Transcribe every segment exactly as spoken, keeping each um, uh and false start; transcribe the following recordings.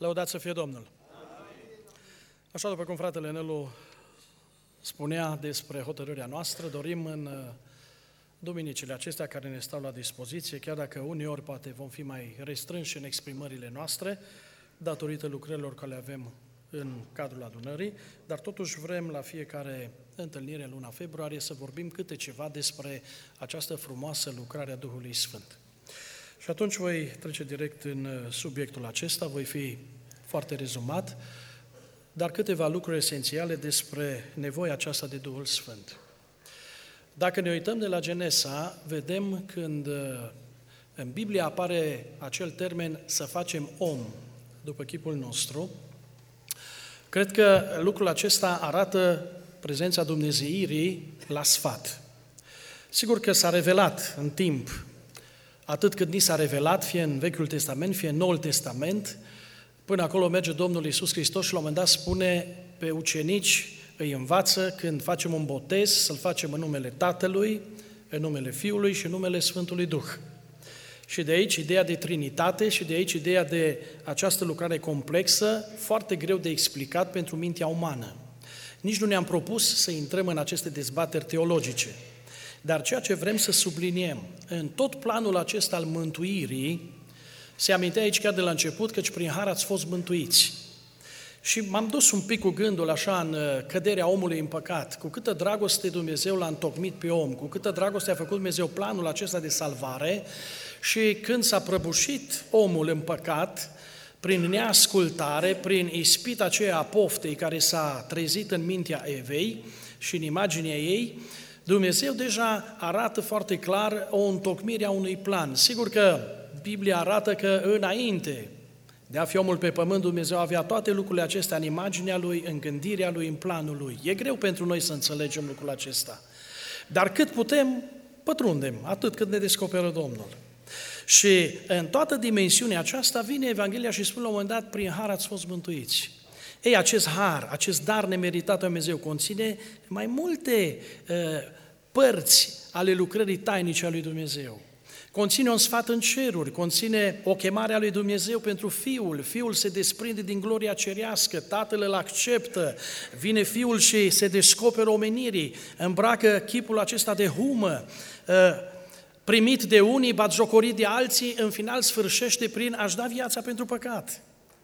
Lăudați să fie Domnul! Așa după cum fratele Nelu spunea despre hotărârea noastră, dorim în duminicile acestea care ne stau la dispoziție, chiar dacă uneori poate vom fi mai restrânși în exprimările noastre, datorită lucrărilor care le avem în cadrul adunării, dar totuși vrem la fiecare întâlnire în luna februarie să vorbim câte ceva despre această frumoasă lucrare a Duhului Sfânt. Și atunci voi trece direct în subiectul acesta, voi fi foarte rezumat, dar câteva lucruri esențiale despre nevoia aceasta de Duhul Sfânt. Dacă ne uităm de la Genesa, vedem când în Biblie apare acel termen să facem om după chipul nostru, cred că lucrul acesta arată prezența Dumnezeirii la sfat. Sigur că s-a revelat în timp, atât cât ni s-a revelat, fie în Vechiul Testament, fie în Noul Testament, până acolo merge Domnul Iisus Hristos și la un moment dat spune pe ucenici, îi învață când facem un botez, să-l facem în numele Tatălui, în numele Fiului și în numele Sfântului Duh. Și de aici ideea de Trinitate și de aici ideea de această lucrare complexă, foarte greu de explicat pentru mintea umană. Nici nu ne-am propus să intrăm în aceste dezbateri teologice. Dar ceea ce vrem să subliniem, în tot planul acesta al mântuirii, se amintea aici chiar de la început, căci prin har ați fost mântuiți. Și m-am dus un pic cu gândul așa în căderea omului în păcat, cu câtă dragoste Dumnezeu l-a întocmit pe om, cu câtă dragoste a făcut Dumnezeu planul acesta de salvare și când s-a prăbușit omul în păcat, prin neascultare, prin ispita aceea a poftei care s-a trezit în mintea Evei și în imaginea ei, Dumnezeu deja arată foarte clar o întocmire a unui plan. Sigur că Biblia arată că înainte de a fi omul pe pământ, Dumnezeu avea toate lucrurile acestea în imaginea Lui, în gândirea Lui, în planul Lui. E greu pentru noi să înțelegem lucrul acesta. Dar cât putem, pătrundem, atât cât ne descoperă Domnul. Și în toată dimensiunea aceasta vine Evanghelia și spune la un moment dat, prin har ați fost mântuiți. Ei, acest har, acest dar nemeritat al Dumnezeu conține mai multe uh, părți ale lucrării tainice a lui Dumnezeu. Conține un sfat în ceruri, conține o chemare a lui Dumnezeu pentru Fiul. Fiul se desprinde din gloria cerească, Tatăl îl acceptă, vine Fiul și se descoperă omenirii, îmbracă chipul acesta de humă, primit de unii, batjocorit de alții, în final sfârșește prin a-și da viața pentru păcat.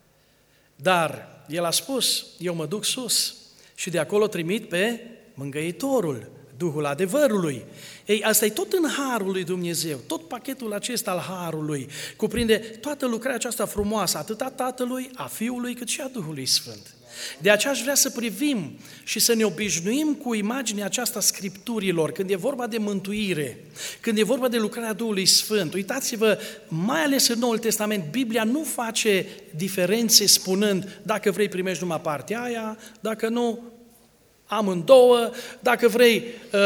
Dar El a spus, eu mă duc sus și de acolo trimit pe Mângâietorul, Duhul adevărului. Ei, asta e tot în harul lui Dumnezeu, tot pachetul acesta al harului cuprinde toată lucrarea aceasta frumoasă, atât a Tatălui, a Fiului, cât și a Duhului Sfânt. De aceea aș vrea să privim și să ne obișnuim cu imaginea aceasta Scripturilor, când e vorba de mântuire, când e vorba de lucrarea Duhului Sfânt. Uitați-vă, mai ales în Noul Testament, Biblia nu face diferențe spunând, dacă vrei primești numai partea aia, dacă nu, amândouă, dacă vrei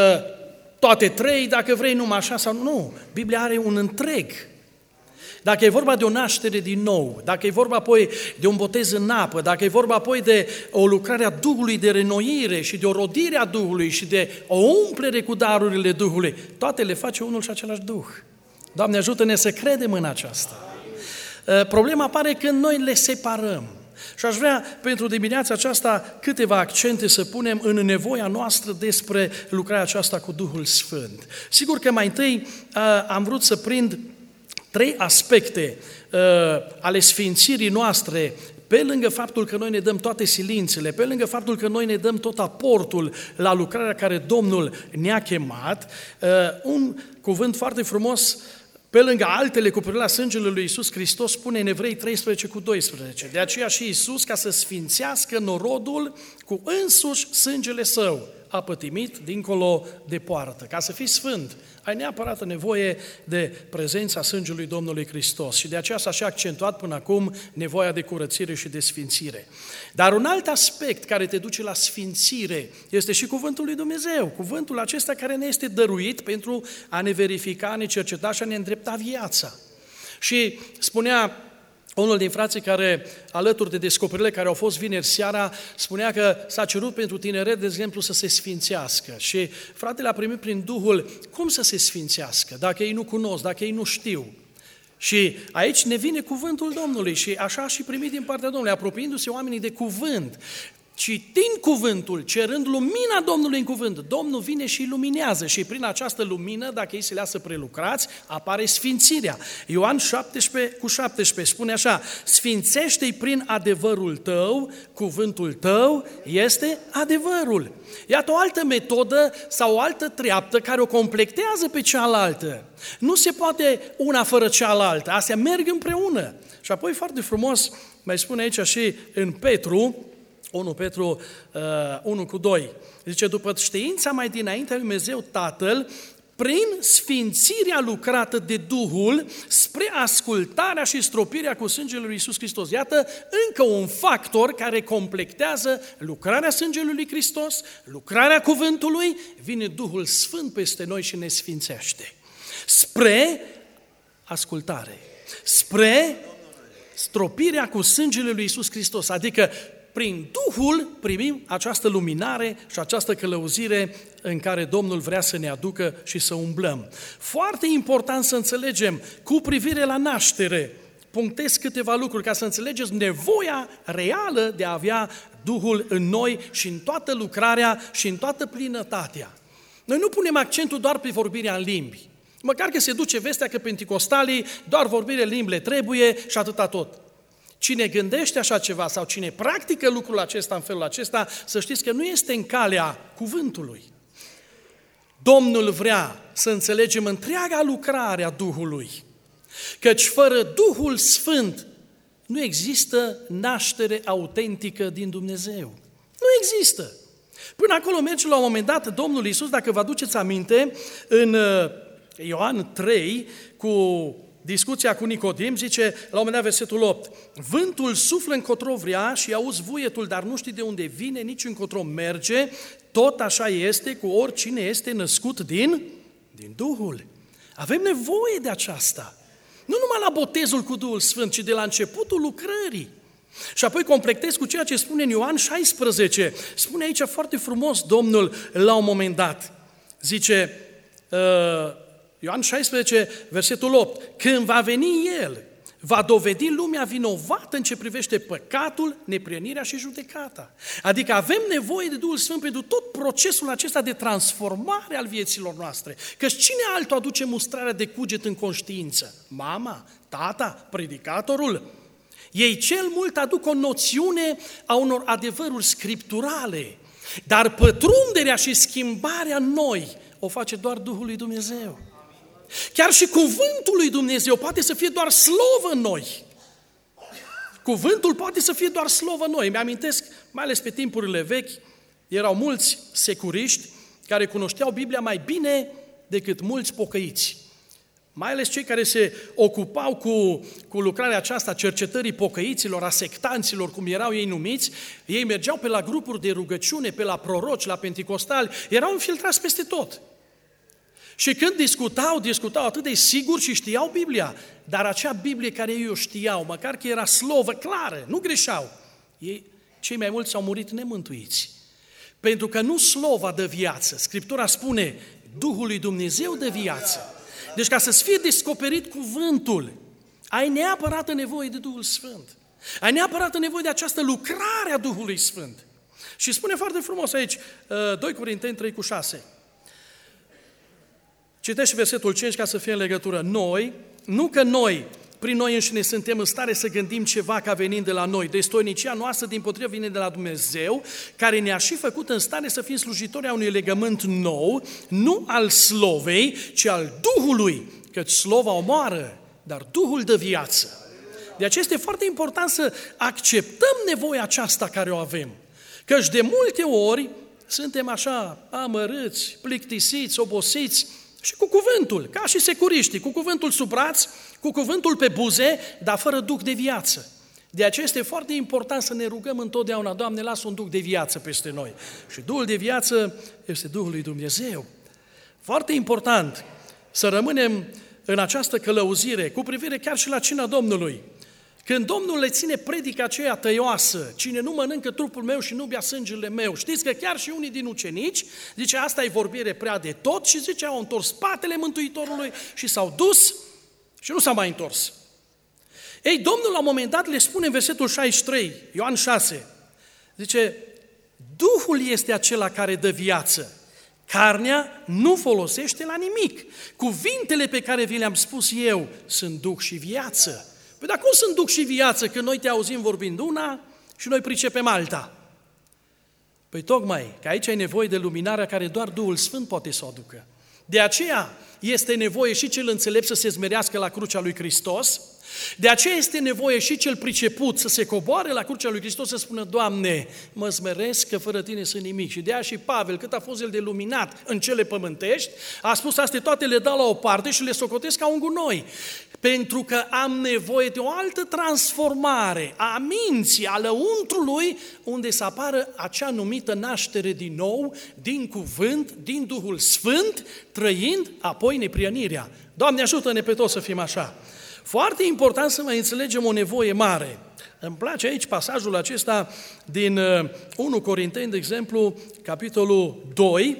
toate trei, dacă vrei numai așa sau nu. Biblia are un întreg. Dacă e vorba de o naștere din nou, dacă e vorba apoi de un botez în apă, dacă e vorba apoi de o lucrare a Duhului de renoire și de o rodire a Duhului și de o umplere cu darurile Duhului, toate le face unul și același Duh. Doamne, ajută-ne să credem în aceasta. Problema apare când noi le separăm. Și aș vrea pentru dimineața aceasta câteva accente să punem în nevoia noastră despre lucrarea aceasta cu Duhul Sfânt. Sigur că mai întâi am vrut să prind trei aspecte ale sfințirii noastre, pe lângă faptul că noi ne dăm toate silințele, pe lângă faptul că noi ne dăm tot aportul la lucrarea care Domnul ne-a chemat, un cuvânt foarte frumos, pe lângă altele cu privire la sângele lui Iisus Hristos, spune în Evrei treisprezece cu doisprezece. De aceea și Iisus, ca să sfințească norodul cu însuși sângele Său, a pătimit dincolo de poartă. Ca să fii sfânt, ai neapărat nevoie de prezența sângelui Domnului Hristos și de aceea s-a și accentuat până acum nevoia de curățire și de sfințire. Dar un alt aspect care te duce la sfințire este și cuvântul lui Dumnezeu, cuvântul acesta care ne este dăruit pentru a ne verifica, a ne cerceta și a ne îndrepta viața. Și spunea unul din frații care, alături de descoperirile care au fost vineri seara, spunea că s-a cerut pentru tineret, de exemplu, să se sfințească. Și fratele a primit prin Duhul cum să se sfințească, dacă ei nu cunosc, dacă ei nu știu. Și aici ne vine cuvântul Domnului și așa și primit din partea Domnului, apropiindu-se oamenii de cuvânt, citind cuvântul, cerând lumina Domnului în cuvânt, Domnul vine și iluminează și prin această lumină, dacă ei se lasă prelucrați, apare sfințirea. Ioan șaptesprezece cu șaptesprezece spune așa: sfințește-i prin adevărul tău, cuvântul tău este adevărul. Iată o altă metodă sau o altă treaptă care o completează pe cealaltă. Nu se poate una fără cealaltă, astea merg împreună. Și apoi foarte frumos mai spune aici și în Petru, unu Petru uh, unu cu doi. Zice, după știința mai dinainte lui Dumnezeu Tatăl, prin sfințirea lucrată de Duhul spre ascultarea și stropirea cu sângele lui Iisus Hristos. Iată încă un factor care completează lucrarea sângelui lui Hristos, lucrarea cuvântului, vine Duhul Sfânt peste noi și ne sfințește. Spre ascultare, spre stropirea cu sângele lui Iisus Hristos, adică prin Duhul primim această luminare și această călăuzire în care Domnul vrea să ne aducă și să umblăm. Foarte important să înțelegem cu privire la naștere, punctez câteva lucruri ca să înțelegeți nevoia reală de a avea Duhul în noi și în toată lucrarea și în toată plinătatea. Noi nu punem accentul doar pe vorbirea în limbi. Măcar că se duce vestea că penticostalii doar vorbire în limbi le trebuie și atâta tot. Cine gândește așa ceva sau cine practică lucrul acesta în felul acesta, să știți că nu este în calea cuvântului. Domnul vrea să înțelegem întreaga lucrare a Duhului, căci fără Duhul Sfânt nu există naștere autentică din Dumnezeu. Nu există. Până acolo merge la un moment dat Domnul Iisus, dacă vă aduceți aminte, în Ioan trei, cu discuția cu Nicodim, zice, la un moment dat, versetul opt, vântul suflă încotro vrea și auzi vuietul, dar nu știi de unde vine, nici încotro merge, tot așa este cu oricine este născut din, din Duhul. Avem nevoie de aceasta. Nu numai la botezul cu Duhul Sfânt, ci de la începutul lucrării. Și apoi completez cu ceea ce spune în Ioan șaisprezece. Spune aici foarte frumos Domnul la un moment dat. Zice, uh, Ioan șaisprezece, versetul opt, când va veni El, va dovedi lumea vinovată în ce privește păcatul, neprienirea și judecata. Adică avem nevoie de Duhul Sfânt pentru tot procesul acesta de transformare al vieților noastre. Căci cine altul aduce mustrarea de cuget în conștiință? Mama, tata, predicatorul? Ei cel mult aduc o noțiune a unor adevăruri scripturale, dar pătrunderea și schimbarea în noi o face doar Duhul lui Dumnezeu. Chiar și cuvântul lui Dumnezeu poate să fie doar slovă în noi. Cuvântul poate să fie doar slovă în noi. Mi-amintesc, mai ales pe timpurile vechi, erau mulți securiști care cunoșteau Biblia mai bine decât mulți pocăiți. Mai ales cei care se ocupau cu, cu lucrarea aceasta, cercetării pocăiților, a sectanților, cum erau ei numiți, ei mergeau pe la grupuri de rugăciune, pe la proroci, la penticostali, erau infiltrați peste tot. Și când discutau, discutau atât de sigur și știau Biblia, dar acea Biblie care ei o știau, măcar că era slovă clară, nu greșeau, ei, cei mai mulți au murit nemântuiți. Pentru că nu slova dă viață, Scriptura spune, Duhul lui Dumnezeu dă viață. Deci ca să-ți fie descoperit cuvântul, ai neapărat nevoie de Duhul Sfânt. Ai neapărat nevoie de această lucrare a Duhului Sfânt. Și spune foarte frumos aici, doi Corinteni trei cu șase. Citește versetul cinci ca să fie în legătură. Noi, nu că noi, prin noi înșine suntem în stare să gândim ceva ca venind de la noi. Destoinicia noastră, dimpotrivă, vine de la Dumnezeu, care ne-a și făcut în stare să fim slujitori a unui legământ nou, nu al slovei, ci al Duhului, căci slova omoară, dar Duhul dă viață. De aceea este foarte important să acceptăm nevoia aceasta care o avem. Căci de multe ori suntem așa amărâți, plictisiți, obosiți, și cu cuvântul, ca și securiștii, cu cuvântul sub braț, cu cuvântul pe buze, dar fără duc de viață. De aceea este foarte important să ne rugăm întotdeauna, Doamne, lasă un duc de viață peste noi. Și Duhul de viață este Duhul lui Dumnezeu. Foarte important să rămânem în această călăuzire, cu privire chiar și la cina Domnului. Când Domnul le ține predica aceea tăioasă, cine nu mănâncă trupul meu și nu bea sângele meu, știți că chiar și unii din ucenici, zice, asta e vorbire prea de tot și zice, au întors spatele Mântuitorului și s-au dus Și nu s-a mai întors. Ei, Domnul la un moment dat le spune în versetul șaizeci și trei, Ioan șase, zice, Duhul este acela care dă viață. Carnea nu folosește la nimic. Cuvintele pe care vi le-am spus eu sunt duh și viață. Păi dar cum sunt duh și viață când noi te auzim vorbind una și noi pricepem alta? Păi tocmai că aici ai nevoie de luminarea care doar Duhul Sfânt poate să o aducă. De aceea este nevoie și cel înțelept să se smerească la crucea lui Hristos, de aceea este nevoie și cel priceput să se coboare la crucea lui Hristos să spună, Doamne, mă smeresc că fără Tine sunt nimic. Și de aia și Pavel, cât a fost el de luminat în cele pământești, a spus, astea toate le dau la o parte și le socotesc ca un gunoi. Pentru că am nevoie de o altă transformare a minții, a lăuntrului, unde să apară acea numită naștere din nou, din cuvânt, din Duhul Sfânt, trăind apoi neprienirea. Doamne, ajută-ne pe toți să fim așa. Foarte important să mai înțelegem o nevoie mare. Îmi place aici pasajul acesta din unu Corinteni, de exemplu, capitolul doi.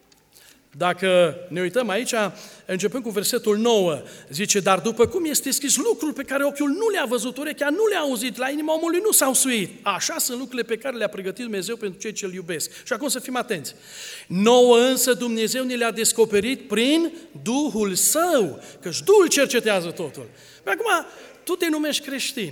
Dacă ne uităm aici, începând cu versetul nouă, zice, dar după cum este scris, lucruri pe care ochiul nu le-a văzut, urechea nu le-a auzit, la inima omului nu s-au suit. Așa sunt lucrurile pe care le-a pregătit Dumnezeu pentru cei ce îl iubesc. Și acum să fim atenți. Nouă însă Dumnezeu ne le-a descoperit prin Duhul Său, căci Duhul cercetează totul. Pe acum, tu te numești creștin.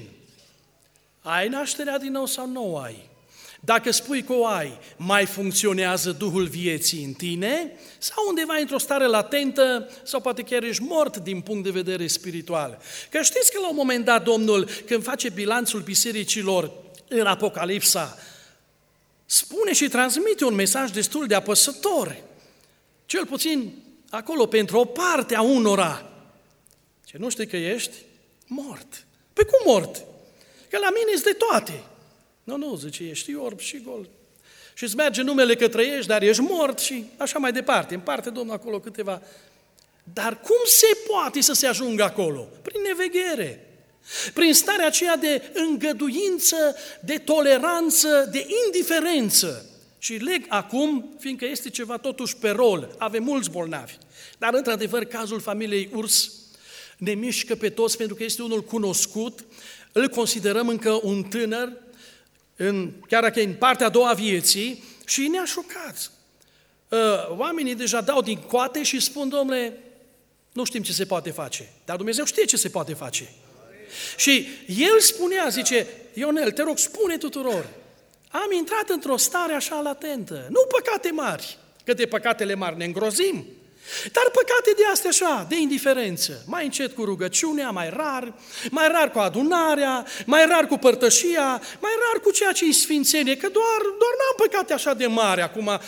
Ai nașterea din nou sau nu ai? Dacă spui că o ai, mai funcționează Duhul vieții în tine sau undeva într-o stare latentă sau poate chiar ești mort din punct de vedere spiritual? Că știți că la un moment dat Domnul, când face bilanțul bisericilor în Apocalipsa, spune și transmite un mesaj destul de apăsător. Cel puțin acolo pentru o parte a unora. Ce nu știi că ești mort. Păi cum mort? Că la mine este de toate. Nu, nu, zice, ești orb și gol. Și îți merge numele că trăiești, dar ești mort și așa mai departe. Împarte Domnul acolo câteva. Dar cum se poate să se ajungă acolo? Prin neveghere. Prin starea aceea de îngăduință, de toleranță, de indiferență. Și leg acum, fiindcă este ceva totuși pe rol, avem mulți bolnavi. Dar într-adevăr cazul familiei Urs ne mișcă pe toți pentru că este unul cunoscut, îl considerăm încă un tânăr, în, chiar dacă e în partea a doua vieții, și ne-a șocat. Oamenii deja dau din coate și spun, domnule, nu știm ce se poate face, dar Dumnezeu știe ce se poate face. Și el spunea, zice, Ionel, te rog, spune tuturor, am intrat într-o stare așa latentă, nu păcate mari, că de păcatele mari ne îngrozim, dar păcate de astea așa, de indiferență, mai încet cu rugăciunea, mai rar, mai rar cu adunarea, mai rar cu părtășia, mai rar cu ceea ce-i sfințenie, că doar, doar n-am păcate așa de mari acum.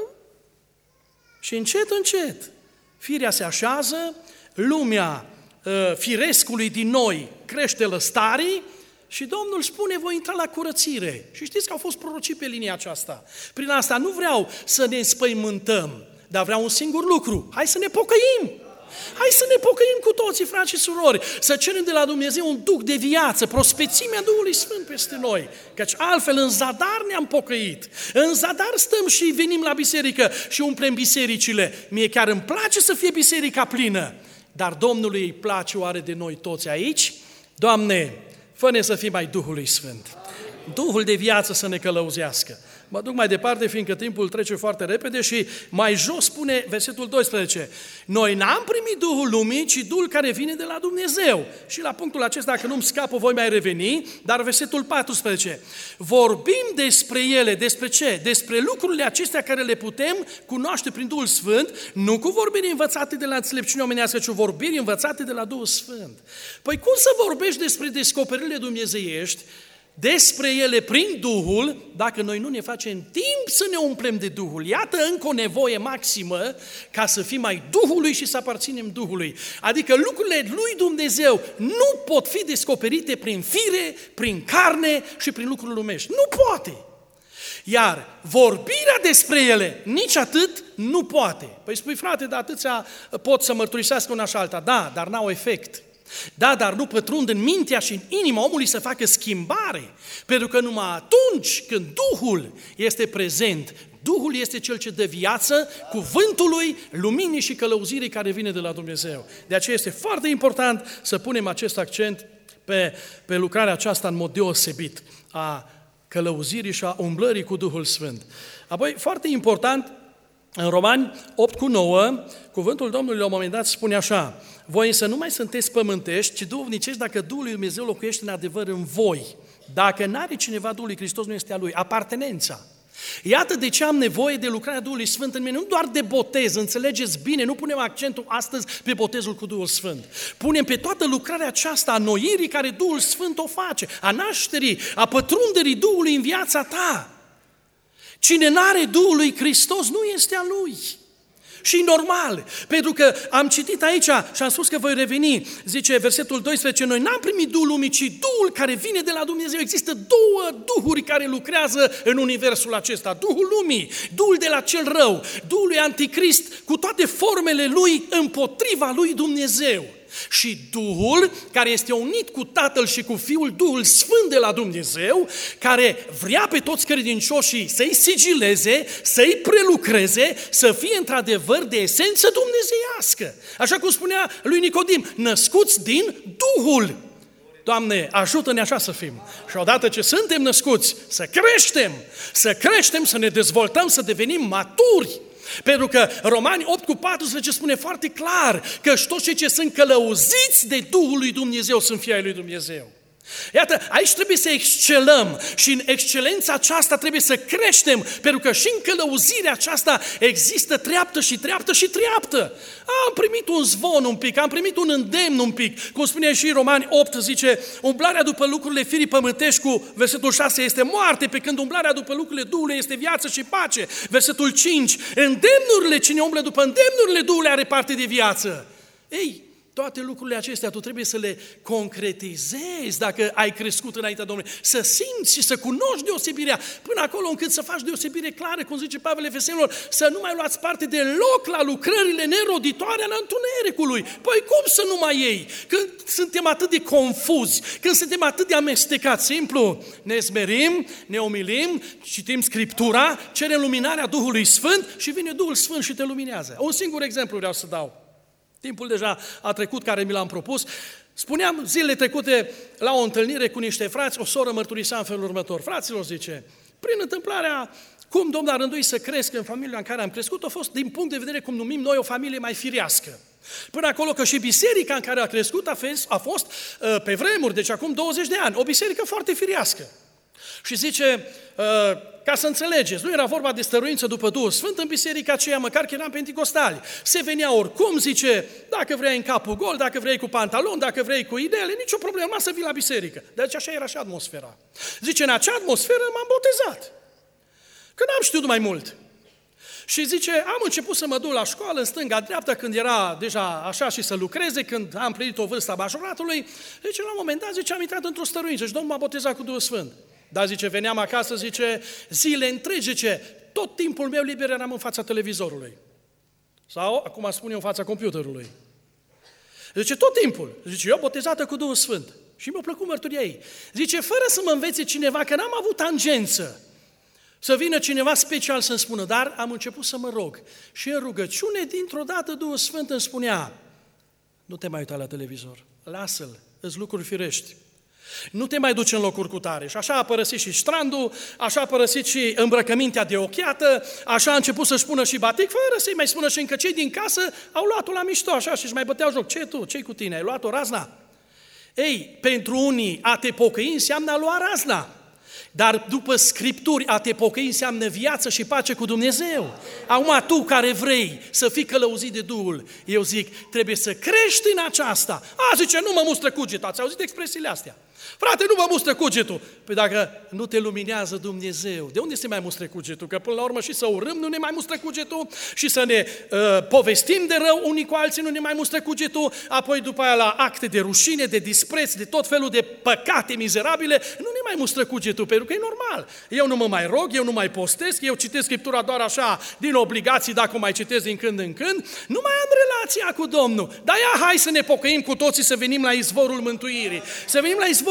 Și încet, încet, firea se așează, lumea firescului din noi crește lăstarii și Domnul spune, voi intra la curățire. Și știți că au fost prorocii pe linia aceasta. Prin asta nu vreau să ne înspăimântăm, dar vreau un singur lucru, hai să ne pocăim! Hai să ne pocăim cu toții, frați și surori, să cerem de la Dumnezeu un duc de viață, prospețimea Duhului Sfânt peste noi, căci altfel în zadar ne-am pocăit, în zadar stăm și venim la biserică și umplem bisericile. Mie chiar îmi place să fie biserica plină, dar Domnului îi place oare de noi toți aici? Doamne, fă-ne să fim mai Duhului Sfânt, Duhul de viață să ne călăuzească. Mă duc mai departe, fiindcă timpul trece foarte repede și mai jos spune versetul doisprezece. Noi n-am primit Duhul lumii, ci Duhul care vine de la Dumnezeu. Și la punctul acesta, dacă nu-mi scapă, voi mai reveni, dar versetul paisprezece. Vorbim despre ele, despre ce? Despre lucrurile acestea care le putem cunoaște prin Duhul Sfânt, nu cu vorbiri învățate de la înțelepciune omenească, ci vorbiri învățate de la Duhul Sfânt. Păi cum să vorbești despre descoperirile dumnezeiești, despre ele prin Duhul, dacă noi nu ne facem timp să ne umplem de Duhul? Iată încă o nevoie maximă ca să fim mai Duhului și să aparținem Duhului. Adică lucrurile lui Dumnezeu nu pot fi descoperite prin fire, prin carne și prin lucruri lumești. Nu poate! Iar vorbirea despre ele, nici atât, nu poate. Păi spui, frate, dar atâția pot să mărturisească una și alta. Da, dar n-au efect. Da, dar nu pătrund în mintea și în inima omului să facă schimbare, pentru că numai atunci când Duhul este prezent, Duhul este cel ce dă viață cuvântului, luminii și călăuzirii care vine de la Dumnezeu. De aceea este foarte important să punem acest accent pe, pe lucrarea aceasta în mod deosebit a călăuzirii și a umblării cu Duhul Sfânt. Apoi, foarte important, în Romani opt cu nouă, cuvântul Domnului la un moment dat spune așa: voi însă nu mai sunteți pământești, ci duhovnicești dacă Duhul lui Dumnezeu locuiește în adevăr în voi. Dacă n-are cineva Duhul lui Hristos, nu este a lui. Apartenența. Iată de ce am nevoie de lucrarea Duhului Sfânt în mine, nu doar de botez, înțelegeți bine, nu punem accentul astăzi pe botezul cu Duhul Sfânt. Punem pe toată lucrarea aceasta a înnoirii care Duhul Sfânt o face, a nașterii, a pătrunderii Duhului în viața ta. Cine n-are Duhul lui Hristos nu este a lui. Și normal, pentru că am citit aici și am spus că voi reveni, zice versetul doisprezece, noi n-am primit Duhul lumii, ci Duhul care vine de la Dumnezeu. Există două duhuri care lucrează în universul acesta. Duhul lumii, Duhul de la cel rău, Duhul lui Anticrist cu toate formele lui împotriva lui Dumnezeu. Și Duhul care este unit cu Tatăl și cu Fiul, Duhul Sfânt de la Dumnezeu, care vrea pe toți credincioșii să-i sigileze, să-i prelucreze, să fie într-adevăr de esență dumnezeiască. Așa cum spunea lui Nicodim, născuți din Duhul. Doamne, ajută-ne așa să fim. Și odată ce suntem născuți, să creștem, să creștem, să ne dezvoltăm, să devenim maturi. Pentru că Romani opt cu paisprezece spune foarte clar că toți cei ce sunt călăuziți de Duhul lui Dumnezeu sunt fii ai lui Dumnezeu. Iată, aici trebuie să excelăm și în excelența aceasta trebuie să creștem, pentru că și în călăuzirea aceasta există treaptă și treaptă și treaptă. Am primit un zvon un pic, am primit un îndemn un pic, cum spune și Romani opt, zice, umblarea după lucrurile firii pământești cu versetul șase este moarte, pe când umblarea după lucrurile Duhului este viață și pace. Versetul cinci, îndemnurile, cine umblă după îndemnurile Duhului are parte de viață. Ei, toate lucrurile acestea tu trebuie să le concretizezi dacă ai crescut înaintea Domnului, să simți și să cunoști deosebirea, până acolo încât să faci deosebire clară, cum zice Pavel Efesenilor, să nu mai luați parte deloc la lucrările neroditoare ale întunericului. Păi cum să nu mai iei? Când suntem atât de confuzi, când suntem atât de amestecați, simplu, ne smerim, ne umilim, citim Scriptura, cerem luminarea Duhului Sfânt și vine Duhul Sfânt și te luminează. Un singur exemplu vreau să dau. Timpul deja a trecut care mi l-am propus. Spuneam zilele trecute la o întâlnire cu niște frați, o soră mărturisea în felul următor. Fraților, zice, prin întâmplarea cum Domnul a rânduit să cresc în familia în care am crescut, a fost din punct de vedere cum numim noi o familie mai firească. Până acolo că și biserica în care a crescut a fost, a fost pe vremuri, deci acum douăzeci de ani, o biserică foarte firească. Și zice, ca să înțelegeți, nu era vorba de stăruință după Duhul Sfânt în biserica aceea, măcar că eram penticostali. Se venea oricum, zice, dacă vrei în capul gol, dacă vrei cu pantalon, dacă vrei cu ideale, nicio problemă, numai să vii la biserică. Deci așa era și atmosfera. Zice, în acea atmosferă m-am botezat, că n-am știut mai mult. Și zice, am început să mă duc la școală în stânga-dreapta când era deja așa și să lucreze, când am plinit o vârstă a majoratului. Zice, la un moment dat, zice, am intrat într-o stăruință și Domnul m-a botezat cu Duhul Sfânt. Dar, zice, veneam acasă, zice, zile întregi, zice, tot timpul meu liber eram în fața televizorului. Sau, acum spun eu, în fața computerului. Zice, tot timpul. Zice, eu botezată cu Duhul Sfânt. Și mi-a plăcut mărturia ei. Zice, fără să mă învețe cineva, că n-am avut tangență, să vină cineva special să-mi spună, dar am început să mă rog. Și în rugăciune, dintr-o dată, Duhul Sfânt îmi spunea, nu te mai uita la televizor, lasă-l, îți lucruri firești. Nu te mai duci în locuri cu tare. Și așa a părăsit și strandul, așa a părăsit și îmbrăcămintea de ochiată, așa a început să-și pună și batic, fără să-i mai spună și încă cei din casă au luat-o la mișto, așa, și-și mai băteau joc. Ce tu? Ce-i cu tine? Ai luat-o razna? Ei, pentru unii a te pocăi înseamnă a lua razna. Dar după Scripturi, a te pocăi înseamnă viață și pace cu Dumnezeu. Acum tu care vrei să fii călăuzit de Duhul, eu zic, trebuie să crești în aceasta. A, zice, nu mă mustră cugetul. Ați auzit expresiile astea? Frate, nu mă mustră cugetul. Păi dacă nu te luminează Dumnezeu, de unde se mai mustră cugetul? Că până la urmă și să urâm nu ne mai mustră cugetul și să ne uh, povestim de rău unii cu alții nu ne mai mustră cugetul, apoi după aia la acte de rușine, de dispreț, de tot felul de păcate mizerabile, nu ne mai mustră cugetul, pentru că e normal. Eu nu mă mai rog, eu nu mai postesc, eu citesc Scriptura doar așa, din obligații, dacă o mai citesc din când în când, nu mai am relația cu Domnul. Dar ia, hai să ne pocăim cu toții, să venim la izvorul mântuirii, să venim la izvorul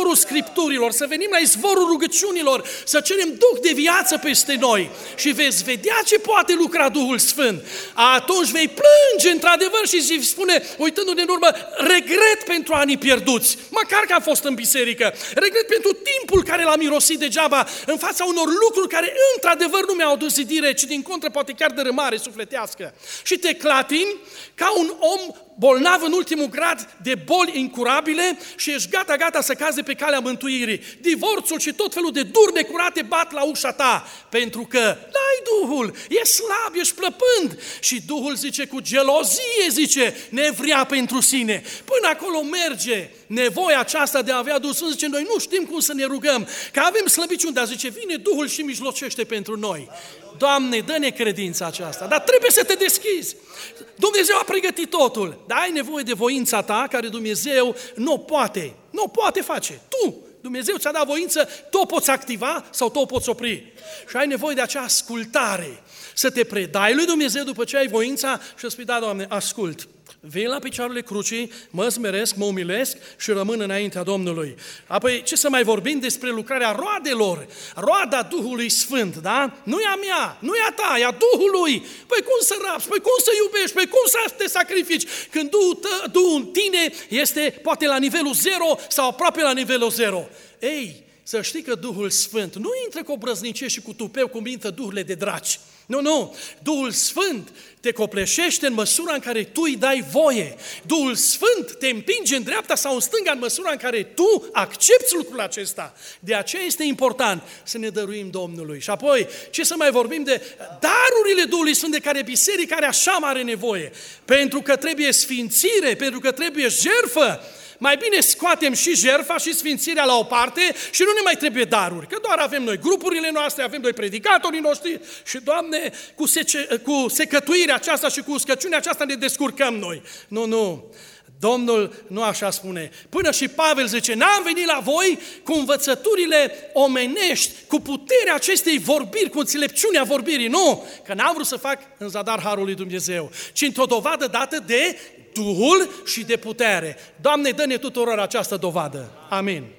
izvorul Scripturilor, să venim la izvorul rugăciunilor, să cerem Duh de viață peste noi și veți vedea ce poate lucra Duhul Sfânt. Atunci vei plânge într-adevăr și îți spune, uitându-ne în urmă, regret pentru anii pierduți, măcar că am fost în biserică, regret pentru timpul care l-am mirosit degeaba în fața unor lucruri care într-adevăr nu mi-au adus zidire, ci din contră poate chiar dărâmare sufletească. Și te clatini ca un om bolnav în ultimul grad de boli incurabile și ești gata, gata să cazi pe calea mântuirii. Divorțul și tot felul de duri necurate bat la ușa ta, pentru că n-ai Duhul, e slab, ești plăpând. Și Duhul zice cu gelozie, zice, ne vrea pentru sine. Până acolo merge nevoia aceasta de a avea Duhul Sfânt, zice, noi nu știm cum să ne rugăm, că avem slăbiciuni, dar zice, vine Duhul și mijlocește pentru noi. Doamne, dă-ne credința aceasta, dar trebuie să te deschizi. Dumnezeu a pregătit totul, dar ai nevoie de voința ta, care Dumnezeu nu poate, nu poate face. Tu, Dumnezeu ți-a dat voință, tu o poți activa sau tu o poți opri. Și ai nevoie de acea ascultare, să te predai lui Dumnezeu după ce ai voința și să spui, da, Doamne, ascult. Vin la picioarele crucii, mă smeresc, mă umilesc și rămân înaintea Domnului. Apoi, ce să mai vorbim despre lucrarea roadelor? Roada Duhului Sfânt, da? Nu e a mea, nu e a ta, e a Duhului. Păi cum să rapsi, păi cum să iubești, păi cum să te sacrifici? Când Duhul, tă, Duhul în tine este poate la nivelul zero sau aproape la nivelul zero. Ei, să știi că Duhul Sfânt nu intră cu obrăznicie și cu tupeu cum intră duhurile de draci. Nu, nu, Duhul Sfânt te copleșește în măsura în care tu îi dai voie. Duhul Sfânt te împinge în dreapta sau în stânga în măsura în care tu accepți lucrul acesta. De aceea este important să ne dăruim Domnului. Și apoi, ce să mai vorbim de darurile Duhului Sfânt de care biserica are așa mare nevoie. Pentru că trebuie sfințire, pentru că trebuie jertfă. Mai bine scoatem și jertfa și sfințirea la o parte și nu ne mai trebuie daruri, că doar avem noi grupurile noastre, avem noi predicatorii noștri și, Doamne, cu, sece, cu secătuirea aceasta și cu uscăciunea aceasta ne descurcăm noi. Nu, nu, Domnul nu așa spune. Până și Pavel zice, n-am venit la voi cu învățăturile omenești, cu puterea acestei vorbiri, cu înțelepciunea vorbirii, nu, că n-am vrut să fac în zadar harul lui Dumnezeu, ci într-o dovadă dată de Duhul și de putere. Doamne, dă-ne tuturor această dovadă. Amin.